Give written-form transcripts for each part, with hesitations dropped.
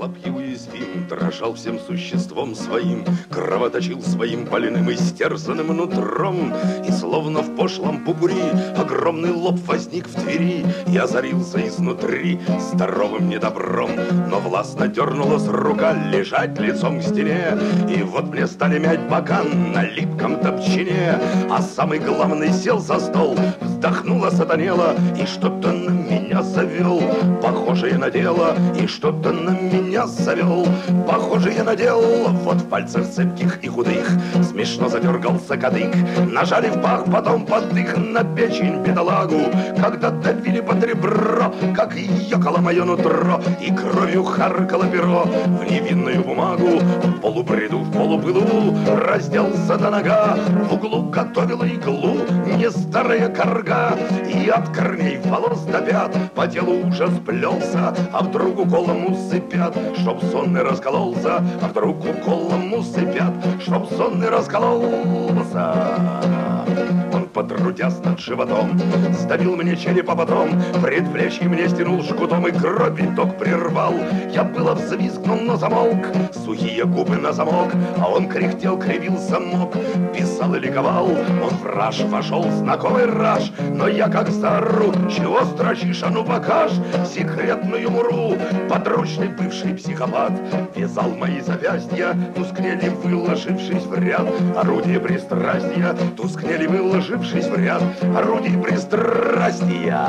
слаб и уязвим, дрожал всем существом своим, кровоточил своим больным и стерзанным нутром. И словно в пошлом пупури огромный лоб возник в двери и озарился изнутри здоровым недобром. Но властно дернулась рука лежать лицом к стене, и вот мне стали мять бока на липком топчине. А самый главный сел за стол, вздохнула, сатанела и что-то на меня завел, похожее на дело, и что-то на меня завел, похожее на дело. Вот в пальцах цепких и худых смешно задергался кадык, нажали в пах, потом подых на печень бедолагу, когда давили под ребро, как ёкало мое нутро, и кровью харкало перо в невинную бумагу. В полубреду, в полупылу разделся до нога, в углу готовила иглу не старая корга, и от корней волос до пят по телу ужас плелся, а вдруг уколом усыпят, чтоб сонный раскололся, а вдруг уколом усыпят, чтоб сонный раскололся. Он, потрудясь над животом, сдавил мне череп, а потом предплечье мне стянул жгутом и кровь виток прервал. Я было взвизгнул, но замолк, сухие губы на замок, а он кряхтел, кривился, мог, писал и ликовал. Он в раж вошел, знакомый раж, но я как заору: чего строчишь, а ну покажь секретную муру. Подручный бывший психопат вязал мои запястья, тускнели, выложившись в ряд орудия пристрастия, тускнели, выложившись в ряд орудий пристрастия.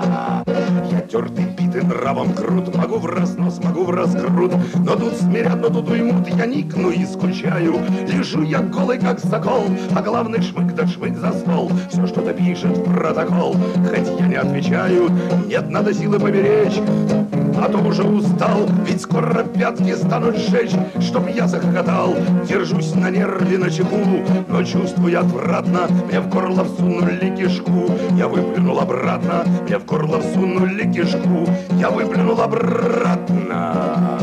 Я тертый, битый нравом крут, могу в разнос, могу в раскрут, но тут смирят, но тут уймут, я никну и скучаю. Лежу я голый, как сокол, а главный шмык да шмык за стол, все что-то пишет в протокол, хоть я не отвечаю. Нет, надо силы поберечь, а то уже устал, ведь скоро пятки станут сжечь, чтоб я захохотал. Держусь на нерве, на чеку, но чувствую отвратно, мне в горло всунули кишку, я выплюнул обратно, мне в горло всунули кишку, я выплюнул обратно.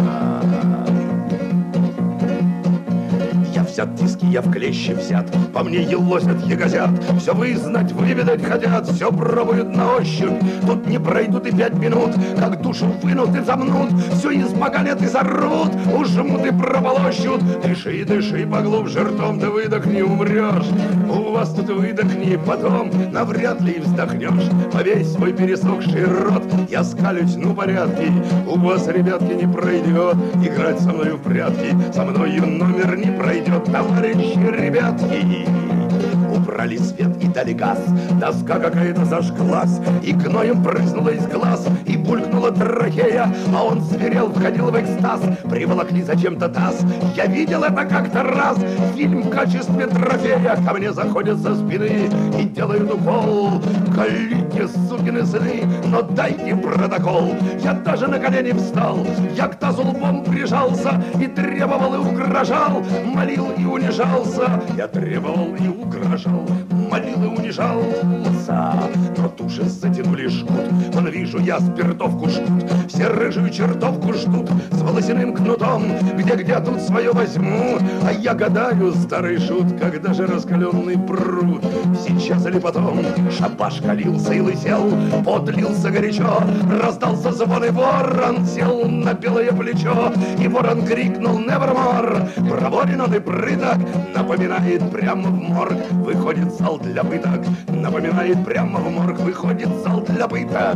Взят диски, я в клещи взят, по мне елозят, ягозят, все вызнать, выведать хотят, все пробуют на ощупь. Тут не пройдут и 5 минут, как душу вынут и замнут, все испоганят и зарвут, ужмут и прополощут. Дыши, дыши поглубже ртом, да выдохни, умрешь. У вас тут выдохни, потом навряд ли вздохнешь. Повесь свой пересохший рот, я скалюсь, ну порядки. У вас, ребятки, не пройдет играть со мною в прятки, со мною номер не пройдет, товарищи, ребятки. Убрали свет и дали газ, доска какая-то зажглась, и гноем прыснула из глаз, и булькнула трахея, а он свирел, входил в экстаз. Приволокли зачем-то таз, я видел это как-то раз, фильм в качестве трофея. Ко мне заходят со спины и делают укол: колите, сукины сыны, но дайте протокол. Я даже на колени встал, я к тазу лбом прижался и требовал и угрожал, молил и унижался. Я требовал и угрожал, молил и унижался. Но туши затянули жгут, вон вижу я спиртовку жгут, все рыжую чертовку ждут с волосяным кнутом. Где тут свое возьму, а я гадаю, старый шут, когда же раскаленный пруд, сейчас или потом. Шабаш калился и лысел, подлился горячо, раздался звон, и ворон сел на белое плечо, и ворон крикнул nevermore. Проворен он и прыток, напоминает прямо в морг, выходит зал для пыток, напоминает прямо в морг, выходит зал для пыток.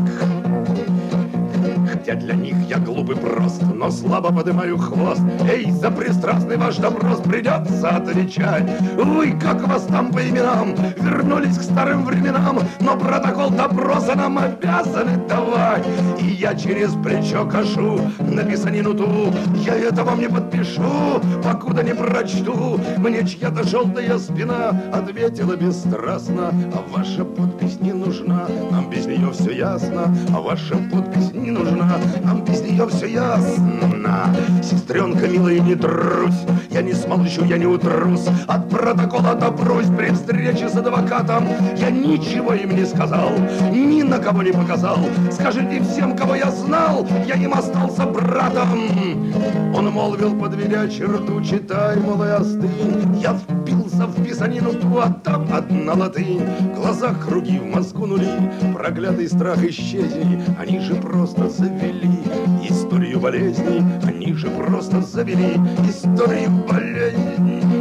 Хотя для них я глуп и прост, но слабо поднимаю хвост. Эй, за пристрастный ваш допрос придется отвечать. Вы, как вас там по именам, вернулись к старым временам, но протокол допроса нам обязаны давать. И я через плечо кашу на писанину ту, я это вам не подпишу, покуда не прочту. Мне чья-то желтая спина ответила бесстрастно: а ваша подпись не нужна, нам без нее все ясно. А ваша подпись не нужна, нам без нее все ясно. Сестренка милая, не трусь, я не смолчу, я не утрусь, от протокола добрусь. При встрече с адвокатом я ничего им не сказал, ни на кого не показал. Скажите всем, кого я знал, я им остался братом. Он молвил, подведя черту: читай, малый, остынь. Я впился в писанину ту, а там одна латынь. В глазах круги, в мозгу нули, проклятый страх исчезни. Они же просто завели историю болезней, они ниже просто забери историю болезни.